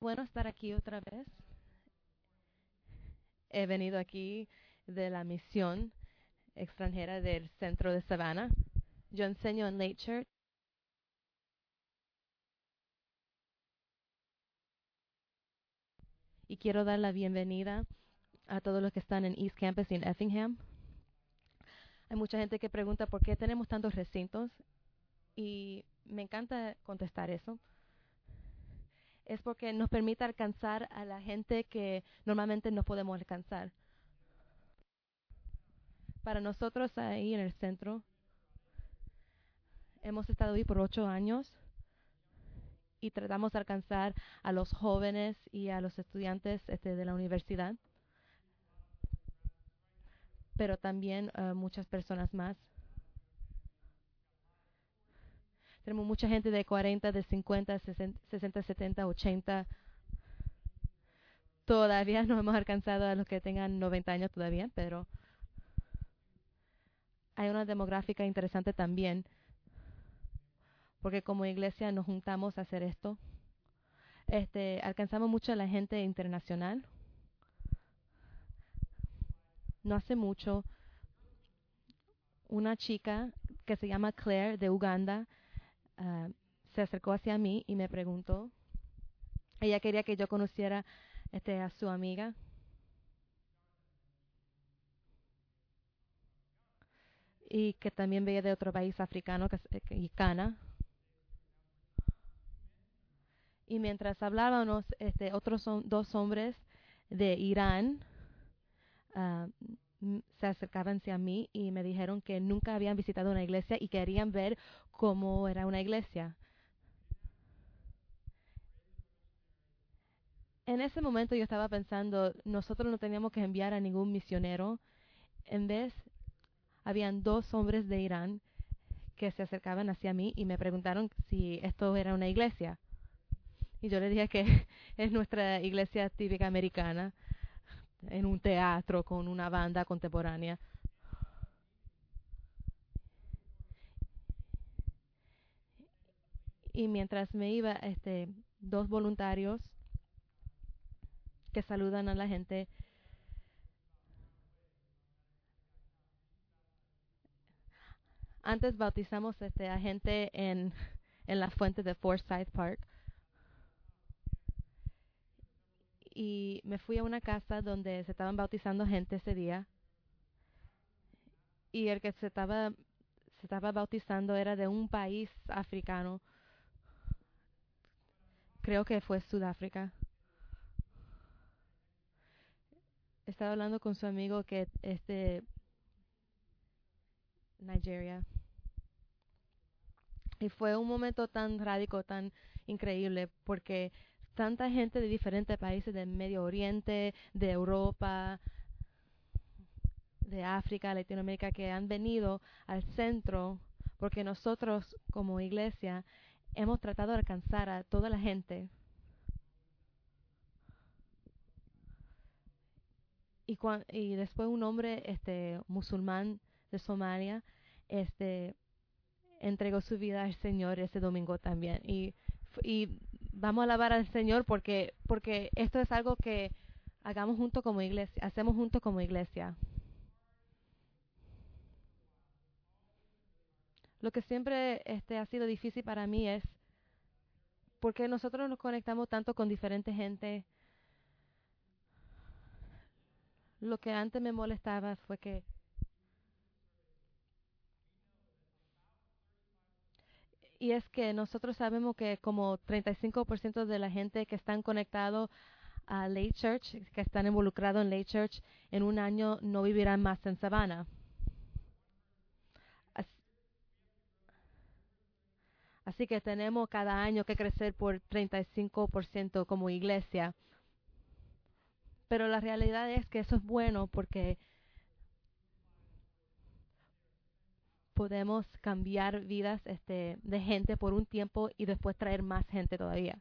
bueno estar aquí otra vez. He venido aquí de la misión extranjera del centro de Savannah. Yo enseño en Lake Church y quiero dar la bienvenida a todos los que están en East Campus y en Effingham. Hay mucha gente que pregunta por qué tenemos tantos recintos y me encanta contestar eso. Es porque nos permite alcanzar a la gente que normalmente no podemos alcanzar. Para nosotros ahí en el centro, hemos estado ahí por 8 años y tratamos de alcanzar a los jóvenes y a los estudiantes de la universidad, pero también muchas personas más. Tenemos mucha gente de 40, de 50, 60, 70, 80. Todavía no hemos alcanzado a los que tengan 90 años todavía, pero hay una demográfica interesante también, porque como iglesia nos juntamos a hacer esto. Alcanzamos mucho a la gente internacional. No hace mucho, una chica que se llama Claire de Uganda se acercó hacia mí y me preguntó. Ella quería que yo conociera a su amiga. Y que también veía de otro país africano, que es Ghana. Y mientras hablábamos, dos hombres de Irán se acercaban hacia mí y me dijeron que nunca habían visitado una iglesia y querían ver cómo era una iglesia. En ese momento yo estaba pensando, nosotros no teníamos que enviar a ningún misionero. En vez, habían dos hombres de Irán que se acercaban hacia mí y me preguntaron si esto era una iglesia. Y yo le dije que es nuestra iglesia típica americana, en un teatro con una banda contemporánea. Y mientras me iba, dos voluntarios que saludan a la gente. Antes bautizamos a gente en la fuente de Forsyth Park. Y me fui a una casa donde se estaban bautizando gente ese día. Y el que se estaba bautizando era de un país africano. Creo que fue Sudáfrica. Estaba hablando con su amigo que es de Nigeria. Y fue un momento tan radical, tan increíble, porque tanta gente de diferentes países del Medio Oriente, de Europa, de África, Latinoamérica, que han venido al centro, porque nosotros como iglesia hemos tratado de alcanzar a toda la gente. Y después un hombre musulmán de Somalia entregó su vida al Señor ese domingo también. Y vamos a alabar al Señor porque esto es algo que hagamos junto como iglesia, hacemos junto como iglesia. Lo que siempre ha sido difícil para mí es porque nosotros nos conectamos tanto con diferente gente. Lo que antes me molestaba fue que y es que nosotros sabemos que como 35% de la gente que están conectados a Lake Church, que están involucrados en Lake Church, en un año no vivirán más en Savannah. Así que tenemos cada año que crecer por 35% como iglesia. Pero la realidad es que eso es bueno porque podemos cambiar vidas de gente por un tiempo y después traer más gente todavía.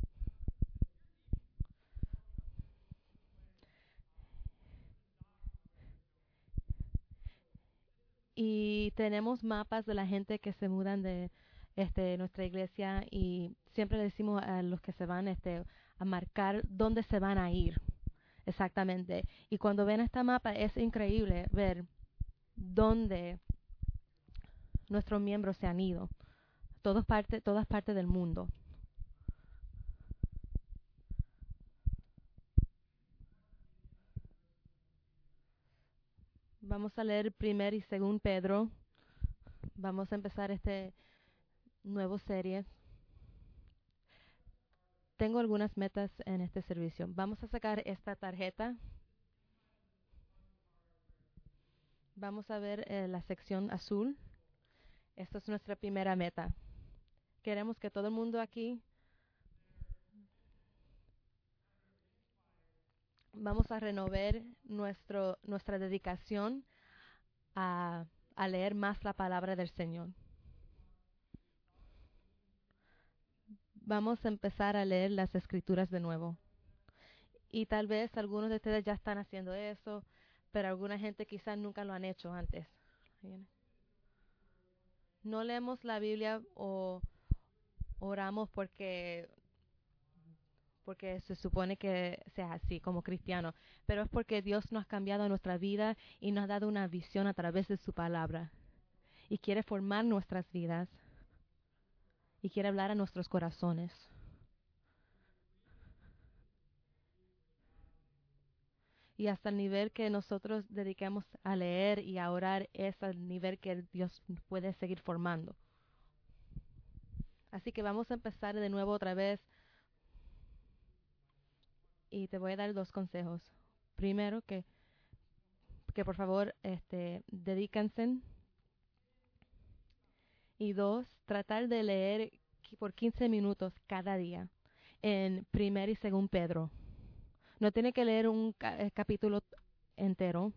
Y tenemos mapas de la gente que se mudan de nuestra iglesia y siempre le decimos a los que se van a marcar dónde se van a ir exactamente. Y cuando ven este mapa es increíble ver dónde nuestros miembros se han ido. Todas partes del mundo. Vamos a leer primer y segundo Pedro. Vamos a empezar este nuevo serie. Tengo algunas metas en este servicio. Vamos a sacar esta tarjeta. Vamos a ver la sección azul. Esta es nuestra primera meta. Queremos que todo el mundo aquí vamos a renovar nuestra dedicación a leer más la palabra del Señor. Vamos a empezar a leer las escrituras de nuevo. Y tal vez algunos de ustedes ya están haciendo eso, pero alguna gente quizás nunca lo han hecho antes. No leemos la Biblia o oramos porque se supone que sea así como cristiano, pero es porque Dios nos ha cambiado nuestra vida y nos ha dado una visión a través de su palabra y quiere formar nuestras vidas y quiere hablar a nuestros corazones. Y hasta el nivel que nosotros dedicamos a leer y a orar es el nivel que Dios puede seguir formando. Así que vamos a empezar de nuevo otra vez y te voy a dar 2 consejos. Primero, que por favor dedícanse. Y 2, tratar de leer por 15 minutos cada día en primer y segundo Pedro. No tiene que leer un capítulo entero.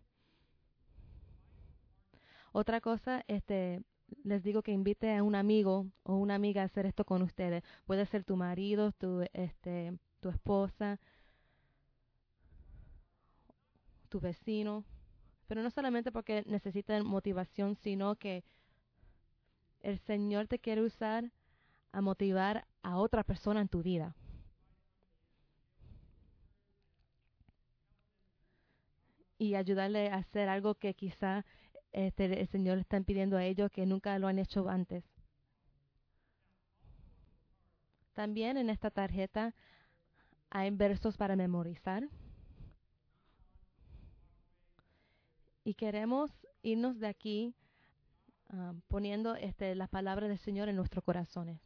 Otra cosa, les digo que invite a un amigo o una amiga a hacer esto con ustedes. Puede ser tu marido, tu esposa, tu vecino. Pero no solamente porque necesitan motivación, sino que el Señor te quiere usar a motivar a otra persona en tu vida. Y ayudarle a hacer algo que quizá el Señor le está pidiendo a ellos que nunca lo han hecho antes. También en esta tarjeta hay versos para memorizar. Y queremos irnos de aquí poniendo las palabras del Señor en nuestros corazones.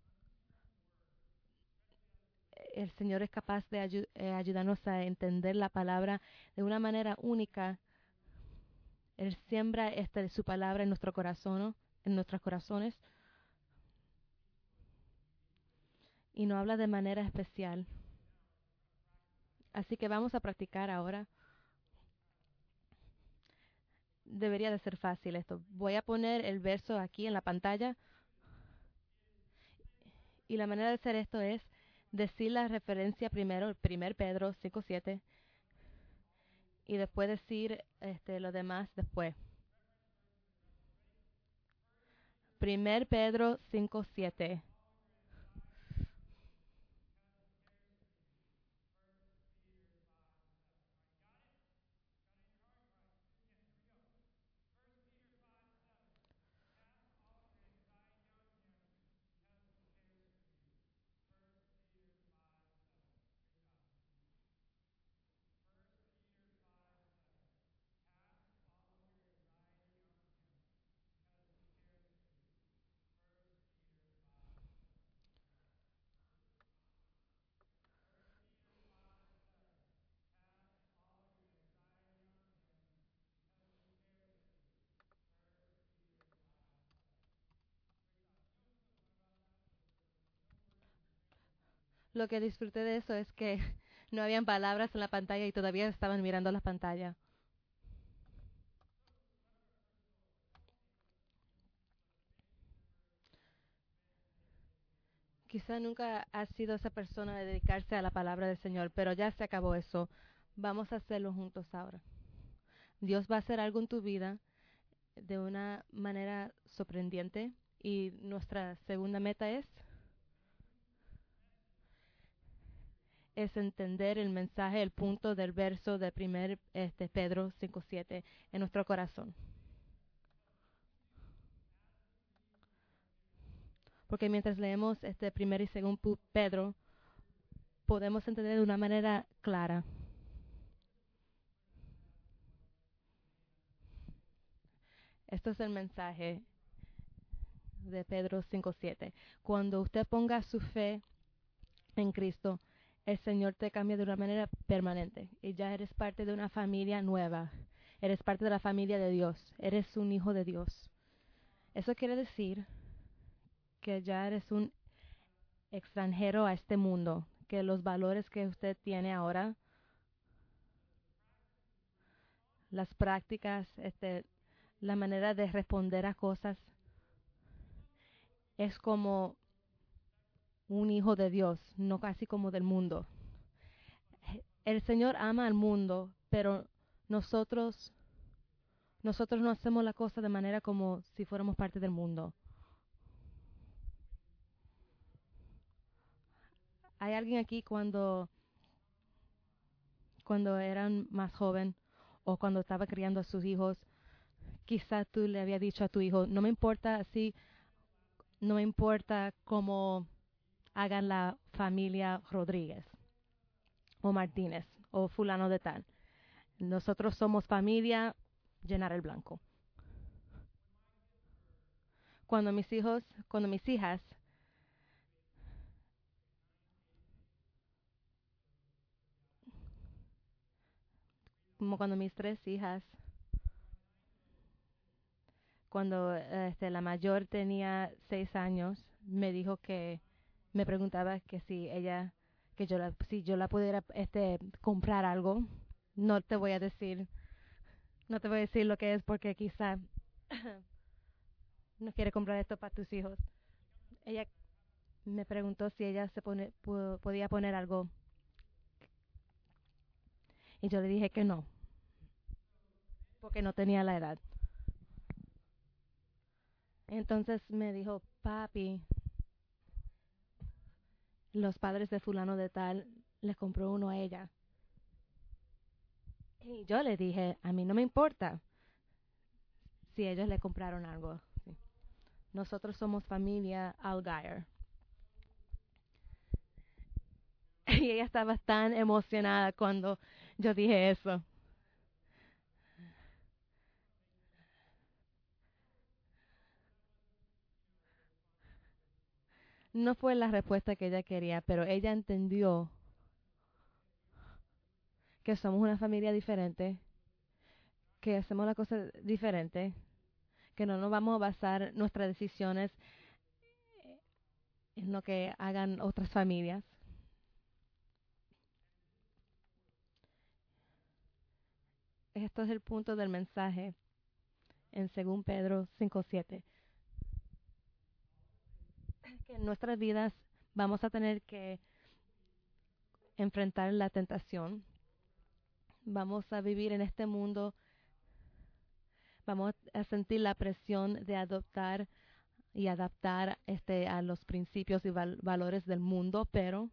El Señor es capaz de ayudarnos a entender la palabra de una manera única. Él siembra su palabra en nuestro corazón, ¿no? En nuestros corazones. Y nos habla de manera especial. Así que vamos a practicar ahora. Debería de ser fácil esto. Voy a poner el verso aquí en la pantalla. Y la manera de hacer esto es decir la referencia primero, el 1 Pedro 5:7, y después decir lo demás después. 1 Pedro 5:7. Lo que disfruté de eso es que no habían palabras en la pantalla y todavía estaban mirando la pantalla. Quizá nunca has sido esa persona de dedicarse a la palabra del Señor, pero ya se acabó eso. Vamos a hacerlo juntos ahora. Dios va a hacer algo en tu vida de una manera sorprendente y nuestra segunda meta es es entender el mensaje, el punto del verso de 1 Pedro 5:7 en nuestro corazón. Porque mientras leemos este 1 y 2 Pedro, podemos entender de una manera clara. Esto es el mensaje de Pedro 5:7. Cuando usted ponga su fe en Cristo, el Señor te cambia de una manera permanente y ya eres parte de una familia nueva. Eres parte de la familia de Dios. Eres un hijo de Dios. Eso quiere decir que ya eres un extranjero a este mundo, que los valores que usted tiene ahora, las prácticas, la manera de responder a cosas, es como un hijo de Dios, no casi como del mundo. El Señor ama al mundo, pero nosotros no hacemos la cosa de manera como si fuéramos parte del mundo. ¿Hay alguien aquí cuando eran más joven o cuando estaba criando a sus hijos, quizá tú le habías dicho a tu hijo, no me importa si, no me importa cómo hagan la familia Rodríguez o Martínez o fulano de tal. Nosotros somos familia, llenar el blanco. Cuando mis hijas, como cuando mis 3 hijas, cuando la mayor tenía 6 años, me dijo que me preguntaba que si ella, si yo la pudiera comprar algo. No te voy a decir, no te voy a decir lo que es porque quizá no quiere comprar esto para tus hijos. Ella me preguntó si ella podía poner algo y yo le dije que no, porque no tenía la edad. Entonces me dijo, papi, los padres de fulano de tal les compró uno a ella. Y yo le dije, a mí no me importa si ellos le compraron algo. Sí. Nosotros somos familia Algire. Y ella estaba tan emocionada cuando yo dije eso. No fue la respuesta que ella quería, pero ella entendió que somos una familia diferente, que hacemos la cosa diferente, que no nos vamos a basar nuestras decisiones en lo que hagan otras familias. Esto es el punto del mensaje en 2 Pedro 5:7. Que en nuestras vidas vamos a tener que enfrentar la tentación. Vamos a vivir en este mundo, vamos a sentir la presión de adoptar y adaptar a los principios y valores del mundo,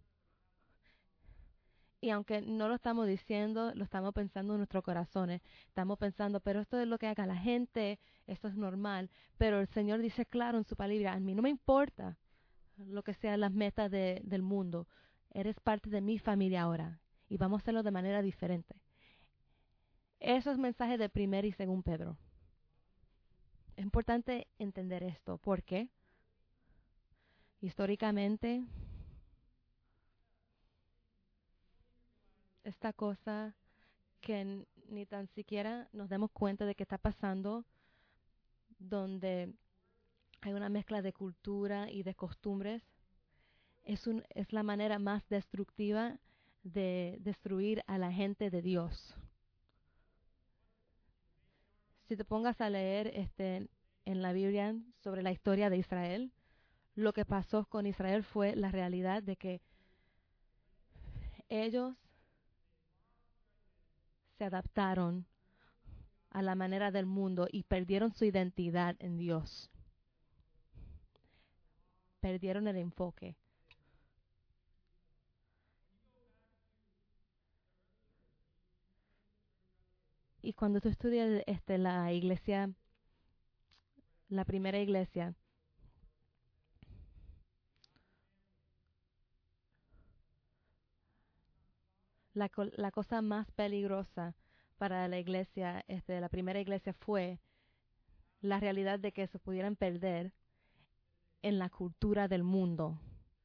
y aunque no lo estamos diciendo, lo estamos pensando en nuestros corazones. Estamos pensando, pero esto es lo que haga la gente, esto es normal. Pero el Señor dice claro en su palabra, a mí no me importa lo que sean las metas del mundo. Eres parte de mi familia ahora y vamos a hacerlo de manera diferente. Eso es mensaje de 1 y 2 Pedro. Es importante entender esto. ¿Por qué? Históricamente, esta cosa que ni tan siquiera nos demos cuenta de que está pasando, donde hay una mezcla de cultura y de costumbres, es la manera más destructiva de destruir a la gente de Dios. Si te pongas a leer en la Biblia sobre la historia de Israel, lo que pasó con Israel fue la realidad de que ellos se adaptaron a la manera del mundo y perdieron su identidad en Dios. Perdieron el enfoque. Y cuando tú estudias la iglesia, la primera iglesia, la cosa más peligrosa para la iglesia, la primera iglesia fue la realidad de que se pudieran perder en la cultura del mundo.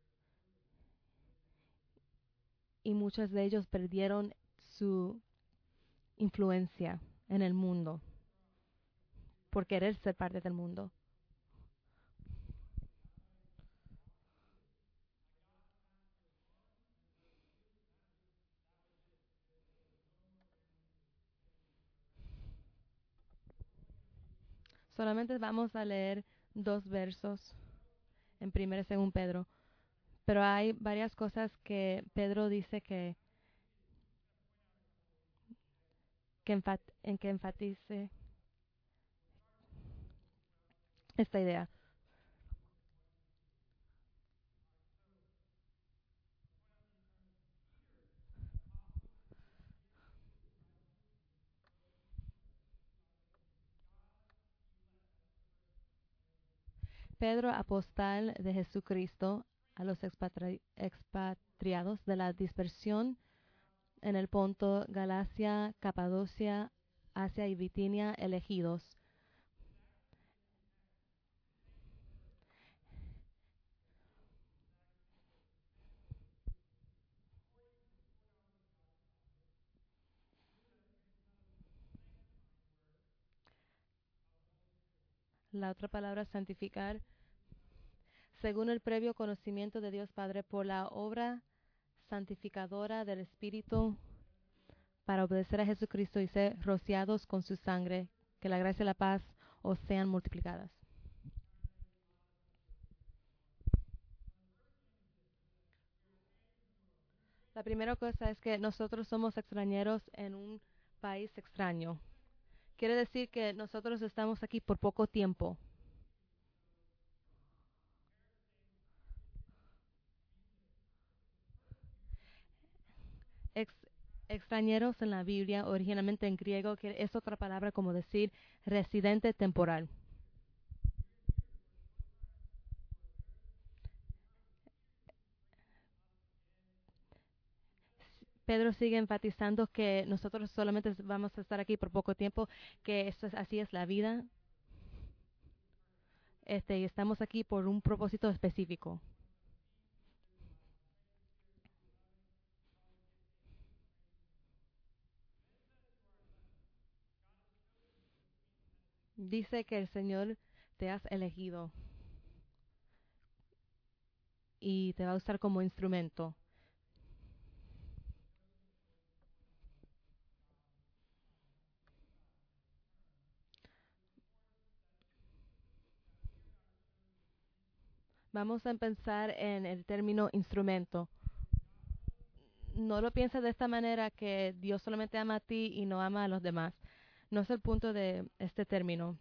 Y muchos de ellos perdieron su influencia en el mundo por querer ser parte del mundo. Solamente vamos a leer 2 versos en 1 según Pedro, pero hay varias cosas que Pedro dice que enfatice esta idea. Pedro, apóstol de Jesucristo, a los expatriados de la dispersión en el Ponto, Galacia, Capadocia, Asia y Bitinia, elegidos. La otra palabra, santificar, según el previo conocimiento de Dios Padre por la obra santificadora del Espíritu, para obedecer a Jesucristo y ser rociados con su sangre, que la gracia y la paz os sean multiplicadas. La primera cosa es que nosotros somos extranjeros en un país extraño. Quiere decir que nosotros estamos aquí por poco tiempo. Ex- extranjeros en la Biblia, originalmente en griego, que es otra palabra como decir residente temporal. Pedro sigue enfatizando que nosotros solamente vamos a estar aquí por poco tiempo, que así es la vida, y estamos aquí por un propósito específico. Dice que el Señor te has elegido y te va a usar como instrumento. Vamos a pensar en el término instrumento. No lo pienses de esta manera que Dios solamente ama a ti y no ama a los demás. No es el punto de este término.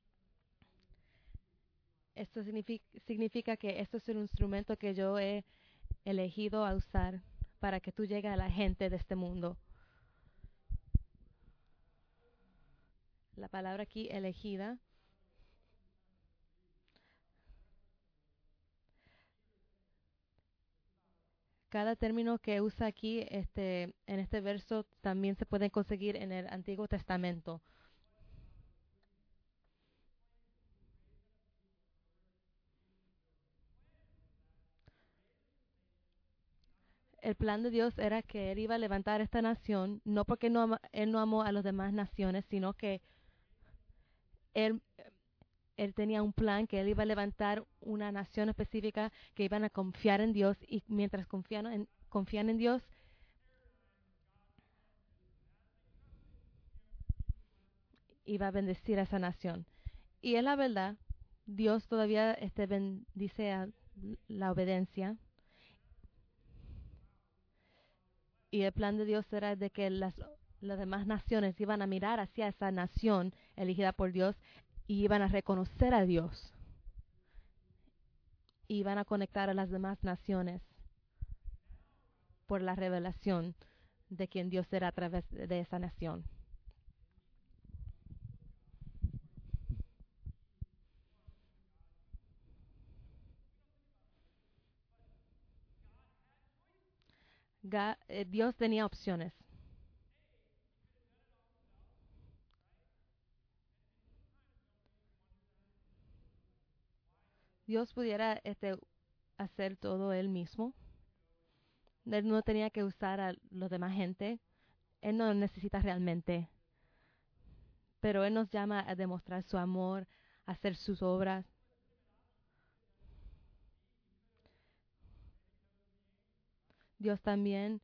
Esto significa que esto es un instrumento que yo he elegido a usar para que tú llegues a la gente de este mundo. La palabra aquí elegida, cada término que usa aquí en este verso también se puede conseguir en el Antiguo Testamento. El plan de Dios era que Él iba a levantar esta nación, no porque Él no amó a las demás naciones, sino que Él, Él tenía un plan que Él iba a levantar una nación específica que iban a confiar en Dios y mientras confían en Dios, iba a bendecir a esa nación. Y es la verdad, Dios todavía bendice a la obediencia. Y el plan de Dios era de que las demás naciones iban a mirar hacia esa nación elegida por Dios y iban a reconocer a Dios. Y iban a conectar a las demás naciones por la revelación de quien Dios era a través de esa nación. Dios tenía opciones. Dios pudiera hacer todo él mismo. Él no tenía que usar a los demás gente. Él no lo necesita realmente. Pero Él nos llama a demostrar su amor, a hacer sus obras. Dios también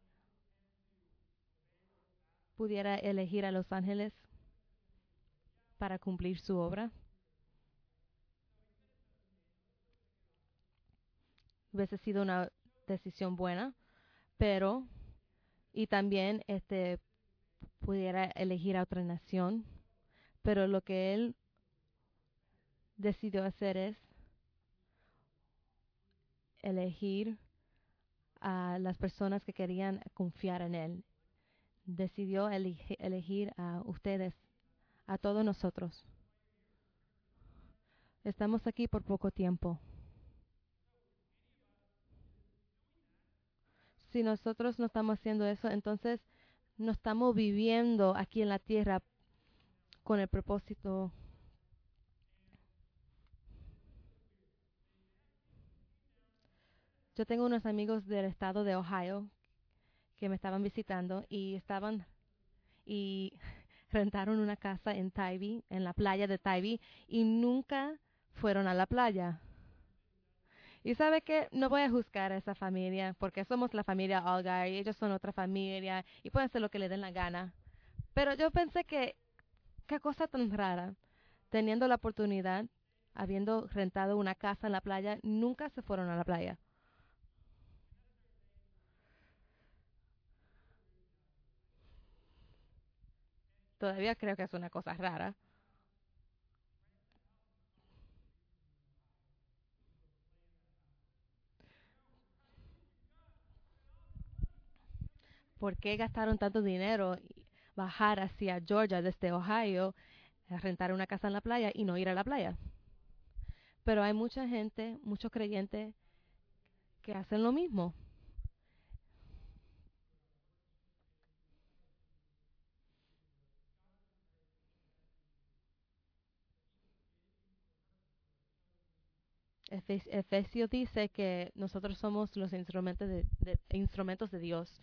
pudiera elegir a los ángeles para cumplir su obra. Hubiese sido una decisión buena, pero y también pudiera elegir a otra nación, pero lo que él decidió hacer es elegir a las personas que querían confiar en él. Decidió elegir a ustedes, a todos nosotros. Estamos aquí por poco tiempo. Si nosotros no estamos haciendo eso, entonces no estamos viviendo aquí en la tierra con el propósito. Yo tengo unos amigos del estado de Ohio que me estaban visitando y rentaron una casa en Tybee, en la playa de Tybee, y nunca fueron a la playa. Y sabe que no voy a juzgar a esa familia porque somos la familia Allgaier y ellos son otra familia y pueden hacer lo que les den la gana. Pero yo pensé que qué cosa tan rara, teniendo la oportunidad, habiendo rentado una casa en la playa, nunca se fueron a la playa. Todavía creo que es una cosa rara. ¿Por qué gastaron tanto dinero y bajar hacia Georgia desde Ohio, a rentar una casa en la playa y no ir a la playa? Pero hay mucha gente, muchos creyentes que hacen lo mismo. Efesios dice que nosotros somos los instrumentos de Dios.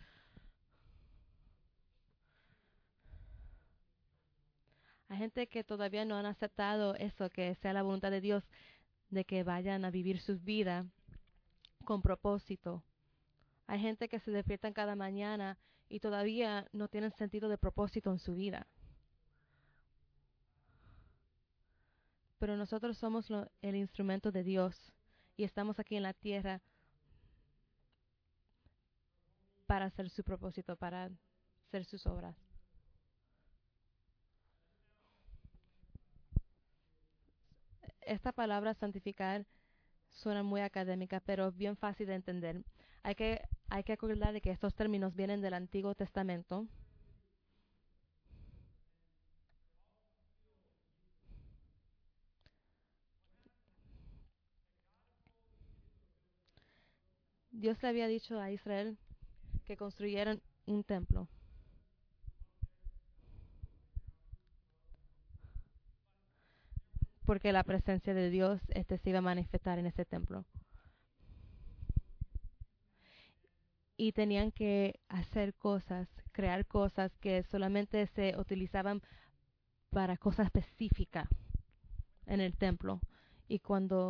Hay gente que todavía no han aceptado eso, que sea la voluntad de Dios, de que vayan a vivir sus vidas con propósito. Hay gente que se despiertan cada mañana y todavía no tienen sentido de propósito en su vida. Pero nosotros somos el instrumento de Dios y estamos aquí en la tierra para hacer su propósito, para hacer sus obras. Esta palabra santificar suena muy académica, pero bien fácil de entender. Hay que acordar de que estos términos vienen del Antiguo Testamento. Dios le había dicho a Israel que construyeran un templo, porque la presencia de Dios se iba a manifestar en ese templo. Y tenían que hacer cosas, crear cosas que solamente se utilizaban para cosas específicas en el templo. Y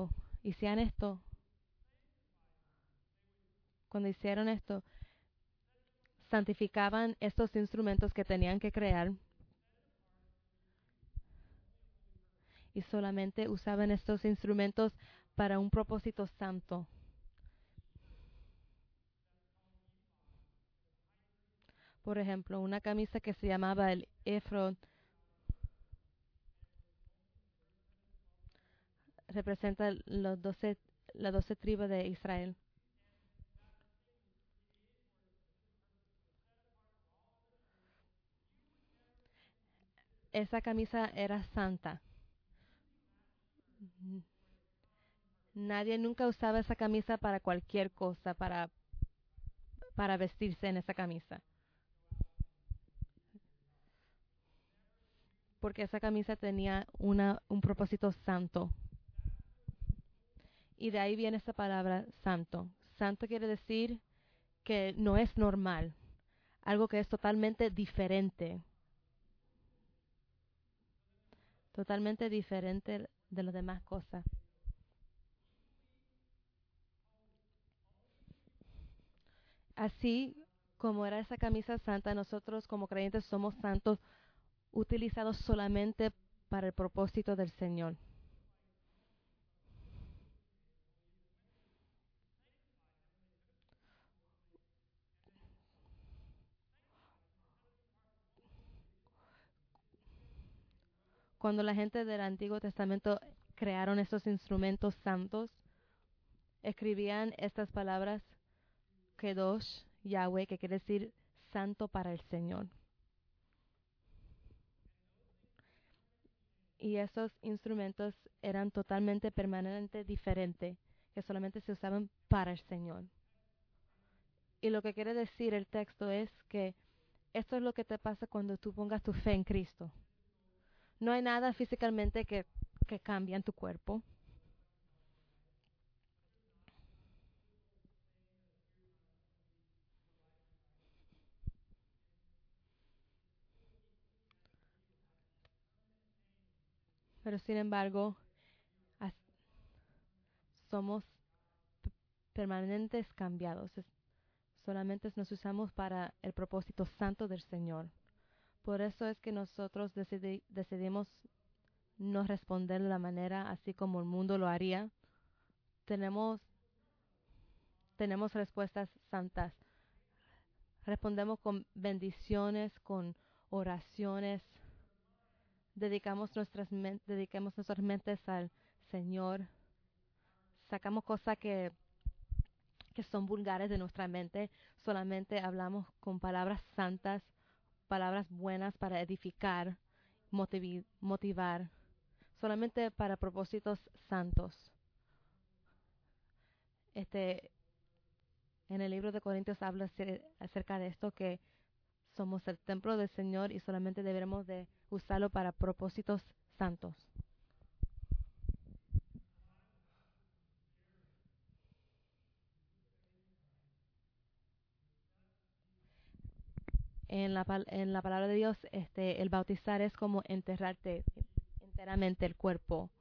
cuando hicieron esto, santificaban estos instrumentos que tenían que crear y solamente usaban estos instrumentos para un propósito santo. Por ejemplo, una camisa que se llamaba el Ephod representa las 12 tribus de Israel. Esa camisa era santa. Nadie nunca usaba esa camisa para cualquier cosa, para vestirse en esa camisa. Porque esa camisa tenía un propósito santo. Y de ahí viene esa palabra santo. Santo quiere decir que no es normal, algo que es totalmente diferente de las demás cosas. Así como era esa camisa santa, nosotros como creyentes somos santos, utilizados solamente para el propósito del Señor. Cuando la gente del Antiguo Testamento crearon esos instrumentos santos, escribían estas palabras, Kedosh, Yahweh, que quiere decir santo para el Señor. Y esos instrumentos eran totalmente permanente diferentes, que solamente se usaban para el Señor. Y lo que quiere decir el texto es que esto es lo que te pasa cuando tú pongas tu fe en Cristo. No hay nada físicamente que cambie en tu cuerpo. Pero sin embargo, somos permanentes cambiados. Solamente nos usamos para el propósito santo del Señor. Por eso es que nosotros decidimos no responder de la manera así como el mundo lo haría. Tenemos, tenemos respuestas santas. Respondemos con bendiciones, con oraciones. Dediquemos nuestras mentes al Señor. Sacamos cosas que son vulgares de nuestra mente. Solamente hablamos con palabras santas, palabras buenas para edificar, motivar, solamente para propósitos santos. Este, en el libro de Corintios habla acerca de esto, que somos el templo del Señor y solamente deberemos de usarlo para propósitos santos. En la palabra de Dios, el bautizar es como enterrarte enteramente el cuerpo.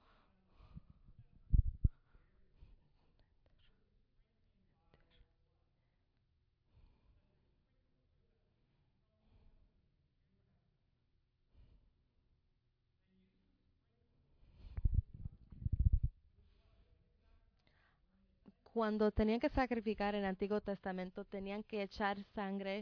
Cuando tenían que sacrificar en el Antiguo Testamento, tenían que echar sangre,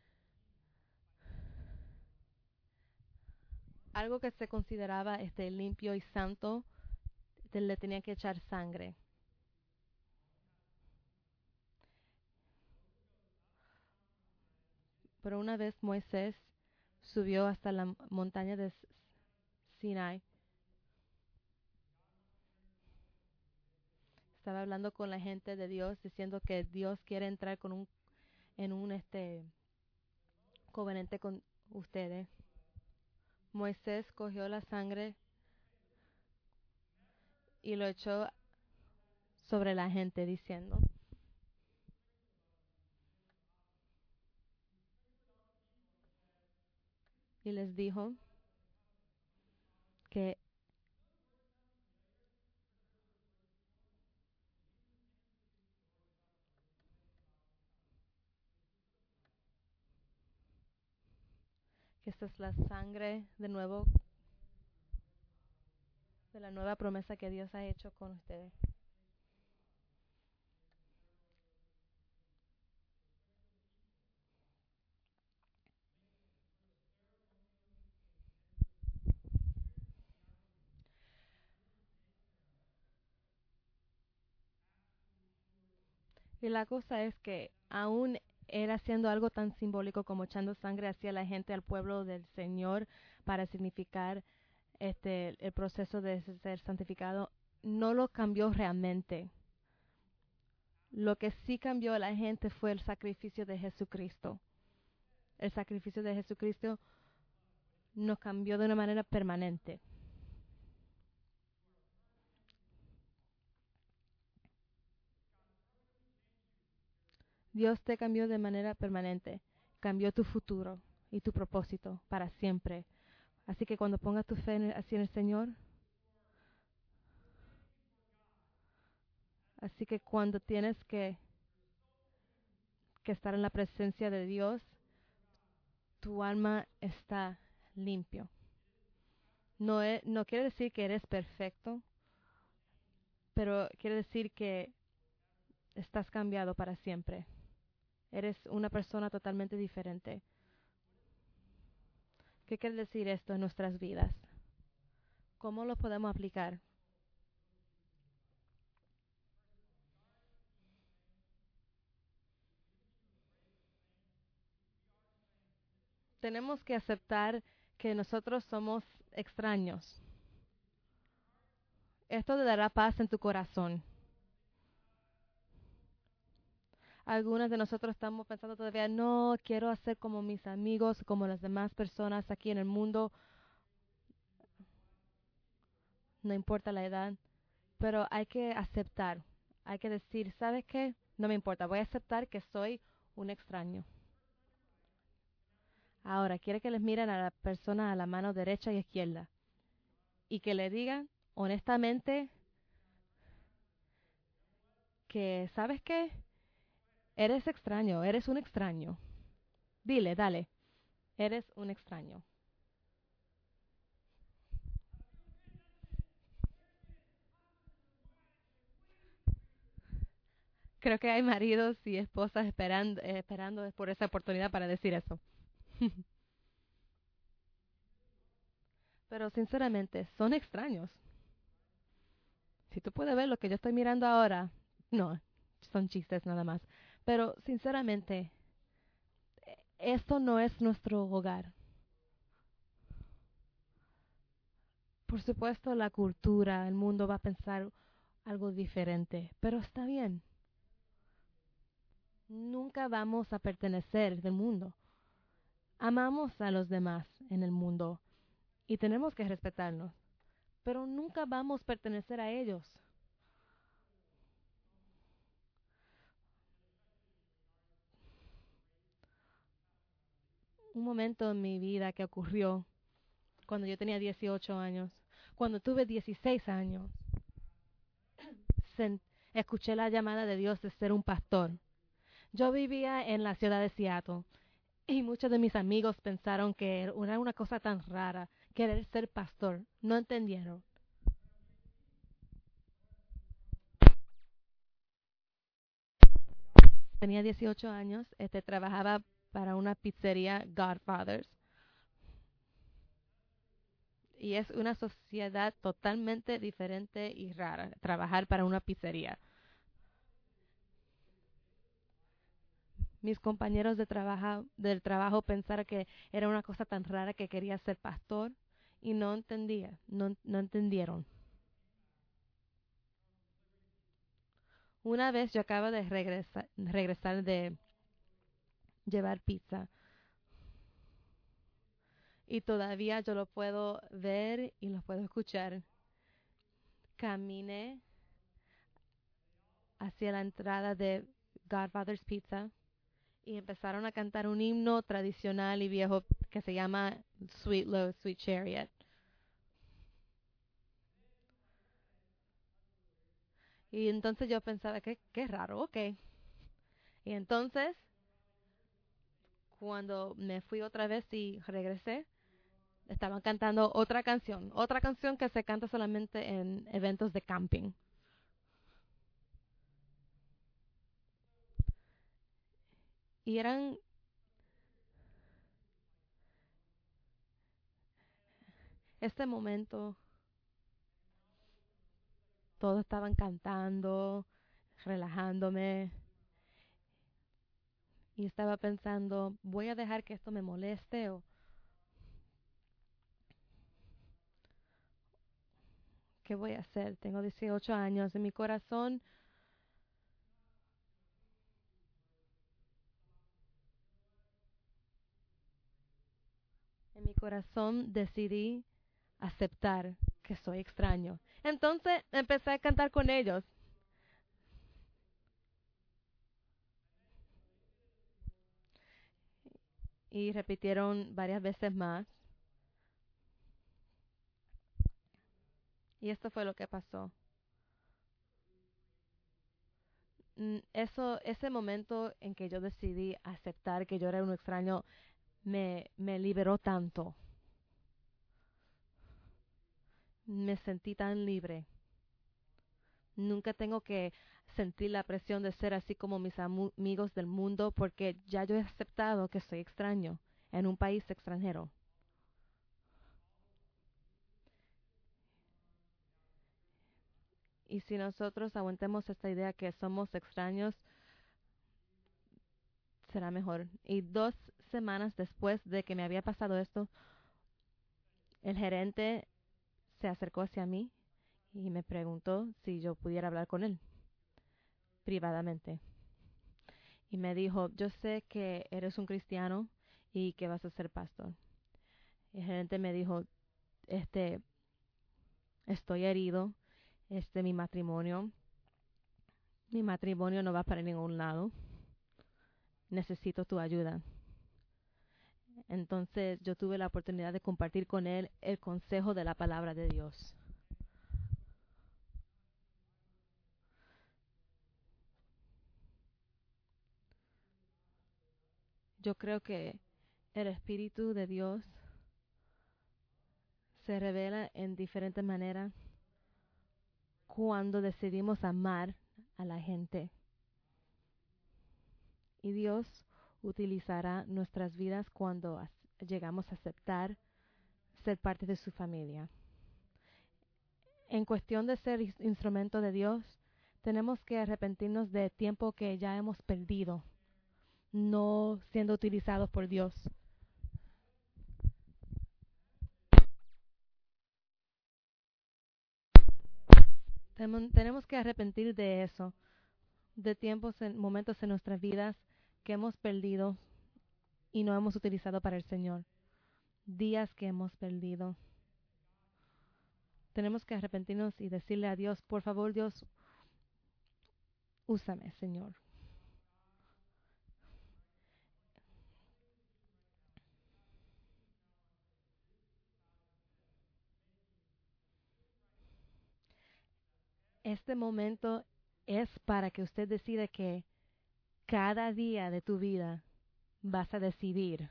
algo que se consideraba limpio y santo, le tenían que echar sangre. Pero una vez Moisés subió hasta la montaña de Sinai, estaba hablando con la gente de Dios, diciendo que Dios quiere entrar en un covenante con ustedes. Moisés cogió la sangre y lo echó sobre la gente, diciendo, y les dijo que esta es la sangre de la nueva promesa que Dios ha hecho con ustedes. Y la cosa es que aún era haciendo algo tan simbólico como echando sangre hacia la gente, al pueblo del Señor, para significar el proceso de ser santificado, no lo cambió realmente. Lo que sí cambió a la gente fue el sacrificio de Jesucristo. El sacrificio de Jesucristo nos cambió de una manera permanente. Dios te cambió de manera permanente. Cambió tu futuro y tu propósito para siempre. Así que cuando pongas tu fe así en el Señor, así que cuando tienes que estar en la presencia de Dios, tu alma está limpio. No quiere decir que eres perfecto, pero quiere decir que estás cambiado para siempre. Eres una persona totalmente diferente. ¿Qué quiere decir esto en nuestras vidas? ¿Cómo lo podemos aplicar? Tenemos que aceptar que nosotros somos extraños. Esto te dará paz en tu corazón. Algunas de nosotros estamos pensando todavía, no quiero hacer como mis amigos, como las demás personas aquí en el mundo, no importa la edad, pero hay que aceptar, hay que decir, ¿sabes qué? No me importa, voy a aceptar que soy un extraño. Ahora, quiere que les miren a la persona a la mano derecha y izquierda y que le digan honestamente que, ¿sabes qué? Eres extraño, eres un extraño. Dile, dale, eres un extraño. Creo que hay maridos y esposas esperando por esa oportunidad para decir eso. Pero sinceramente, son extraños. Si tú puedes ver lo que yo estoy mirando ahora, no, son chistes nada más. Pero sinceramente, esto no es nuestro hogar. Por supuesto, la cultura, el mundo va a pensar algo diferente, pero está bien. Nunca vamos a pertenecer del mundo. Amamos a los demás en el mundo y tenemos que respetarnos, pero nunca vamos a pertenecer a ellos. Un momento en mi vida que ocurrió cuando yo tenía 18 años, cuando tuve 16 años, escuché la llamada de Dios de ser un pastor. Yo vivía en la ciudad de Seattle y muchos de mis amigos pensaron que era una cosa tan rara querer ser pastor. No entendieron. Tenía 18 años, trabajaba para una pizzería Godfathers y es una sociedad totalmente diferente y rara trabajar para una pizzería. Mis compañeros del trabajo pensaron que era una cosa tan rara que quería ser pastor y no entendieron. Una vez yo acabo de regresar de llevar pizza y todavía yo lo puedo ver y lo puedo escuchar. Caminé hacia la entrada de Godfather's Pizza y empezaron a cantar un himno tradicional y viejo que se llama Sweet Low Sweet Chariot. Y entonces yo pensaba que qué raro, ok. Y entonces, cuando me fui otra vez y regresé, estaban cantando otra canción que se canta solamente en eventos de camping. Y eran, este momento, todos estaban cantando, relajándome, y estaba pensando, voy a dejar que esto me moleste o qué voy a hacer. Tengo 18 años, en mi corazón corazón decidí aceptar que soy extraño. Entonces empecé a cantar con ellos. Y repitieron varias veces más. Y esto fue lo que pasó. Ese momento en que yo decidí aceptar que yo era un extraño, me liberó tanto. Me sentí tan libre. Nunca tengo que sentir la presión de ser así como mis amigos del mundo porque ya yo he aceptado que soy extraño en un país extranjero. Y si nosotros aguantemos esta idea que somos extraños, será mejor. Y 2 semanas después de que me había pasado esto, el gerente se acercó hacia mí y me preguntó si yo pudiera hablar con él privadamente. Y me dijo, yo sé que eres un cristiano y que vas a ser pastor. El gerente me dijo, este, estoy herido, mi matrimonio no va para ningún lado, necesito tu ayuda. Entonces yo tuve la oportunidad de compartir con él el consejo de la palabra de Dios. Yo creo que el Espíritu de Dios se revela en diferentes maneras cuando decidimos amar a la gente. Y Dios utilizará nuestras vidas cuando llegamos a aceptar ser parte de su familia. En cuestión de ser instrumento de Dios, tenemos que arrepentirnos de tiempo que ya hemos perdido, no siendo utilizados por Dios. Tenemos que arrepentir de eso, de momentos en nuestras vidas que hemos perdido y no hemos utilizado para el Señor. Días que hemos perdido. Tenemos que arrepentirnos y decirle a Dios, por favor, Dios, úsame, Señor. Este momento es para que usted decida que cada día de tu vida vas a decidir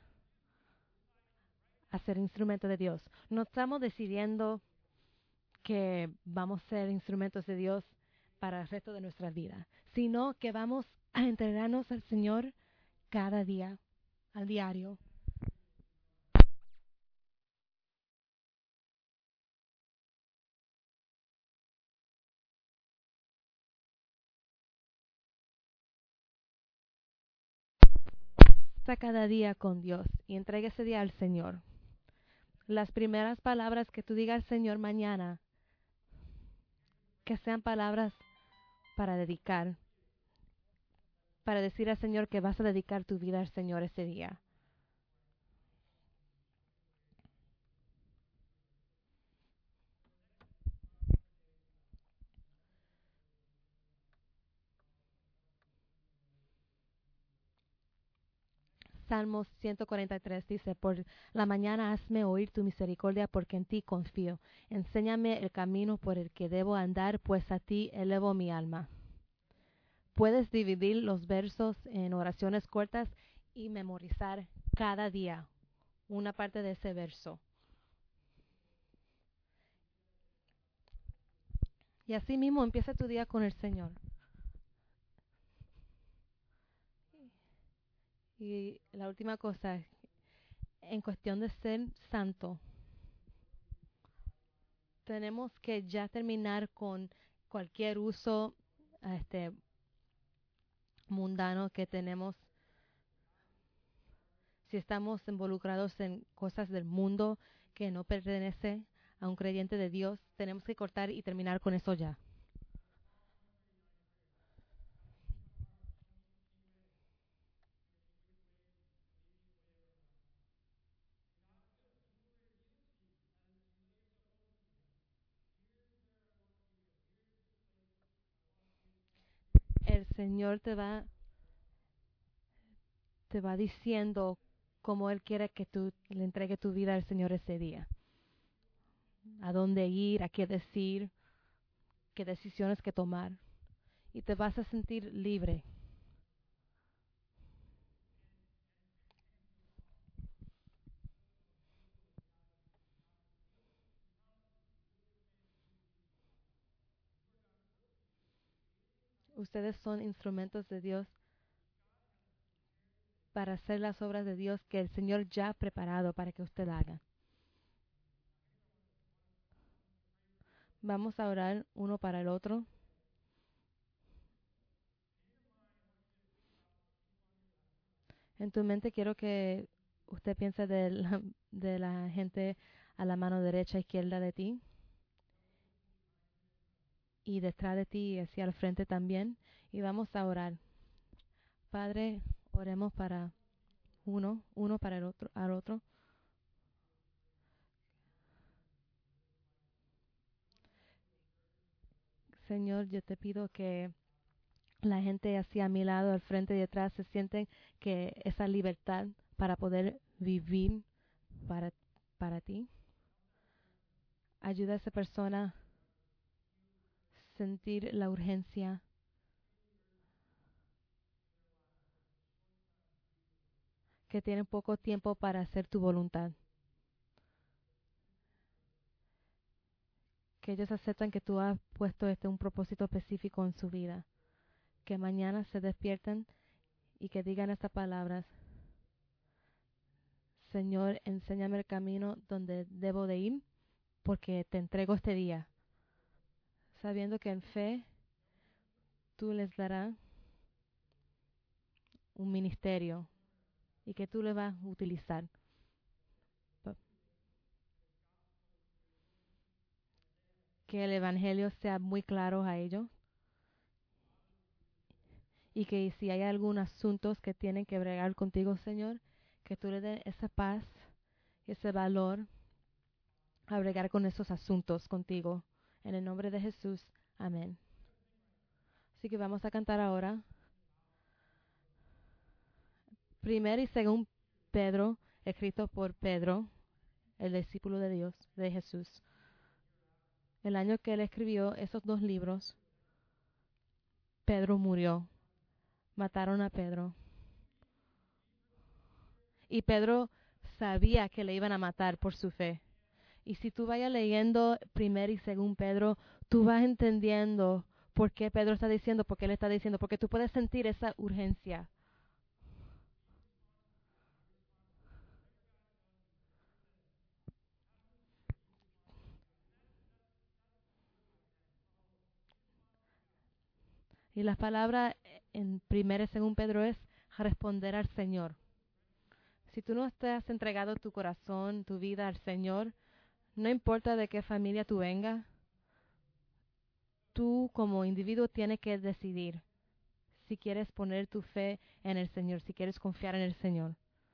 a ser instrumento de Dios. No estamos decidiendo que vamos a ser instrumentos de Dios para el resto de nuestra vida, sino que vamos a entregarnos al Señor cada día, al diario. Está cada día con Dios y entrega ese día al Señor. Las primeras palabras que tú digas al Señor mañana, que sean palabras para dedicar, para decir al Señor que vas a dedicar tu vida al Señor ese día. Salmos 143 dice, por la mañana hazme oír tu misericordia porque en ti confío. Enséñame el camino por el que debo andar, pues a ti elevo mi alma. Puedes dividir los versos en oraciones cortas y memorizar cada día una parte de ese verso. Y así mismo empieza tu día con el Señor. Y la última cosa, en cuestión de ser santo, tenemos que ya terminar con cualquier uso este mundano que tenemos. Si estamos involucrados en cosas del mundo que no pertenece a un creyente de Dios, tenemos que cortar y terminar con eso ya. el Señor te va diciendo cómo Él quiere que tú le entregue tu vida al Señor ese día. A dónde ir, a qué decir, qué decisiones que tomar. Y te vas a sentir libre. Ustedes son instrumentos de Dios para hacer las obras de Dios que el Señor ya ha preparado para que usted haga. Vamos a orar uno para el otro. En tu mente quiero que usted piense de la gente a la mano derecha e izquierda de ti y detrás de ti y hacia el frente también. Y vamos a orar. Padre, oremos para uno para el otro, al otro. Señor, yo te pido que la gente hacia mi lado, al frente y detrás, se sienten que esa libertad para poder vivir para, para ti. Ayuda a esa persona a sentir la urgencia que tienen poco tiempo para hacer tu voluntad. Que ellos aceptan que tú has puesto un propósito específico en su vida. Que mañana se despierten y que digan estas palabras. Señor, enséñame el camino donde debo de ir, porque te entrego este día, sabiendo que en fe tú les darás un ministerio y que tú les vas a utilizar. Que el Evangelio sea muy claro a ellos y que si hay algún asunto que tienen que bregar contigo, Señor, que tú le des esa paz, ese valor a bregar con esos asuntos contigo. En el nombre de Jesús. Amén. Así que vamos a cantar ahora. Primero y según Pedro, escrito por Pedro, el discípulo de Dios, de Jesús. El año que él escribió esos dos libros, Pedro murió. Mataron a Pedro. Y Pedro sabía que le iban a matar por su fe. Y si tú vayas leyendo primero y según Pedro, tú vas entendiendo por qué Pedro está diciendo, por qué él está diciendo, porque tú puedes sentir esa urgencia. Y las palabras en primero y según Pedro es responder al Señor. Si tú no te has entregado tu corazón, tu vida al Señor, no importa de qué familia tú vengas, tú como individuo tienes que decidir si quieres poner tu fe en el Señor, si quieres confiar en el Señor.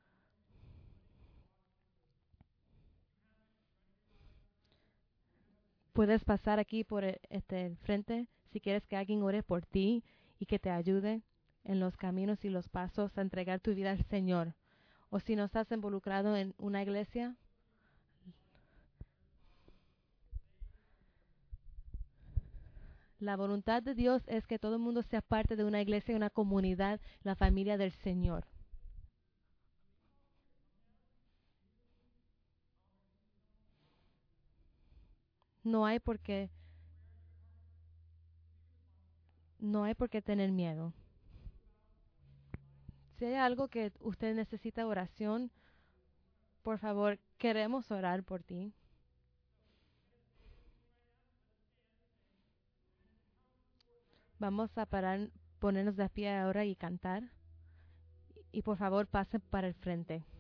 Puedes pasar aquí por el frente si quieres que alguien ore por ti y que te ayude en los caminos y los pasos a entregar tu vida al Señor. O si no estás involucrado en una iglesia, la voluntad de Dios es que todo el mundo sea parte de una iglesia, una comunidad, la familia del Señor. No hay por qué, no hay por qué tener miedo. Si hay algo que usted necesita oración, por favor, queremos orar por ti. Vamos a parar, ponernos de pie ahora y cantar. Y por favor, pasen para el frente.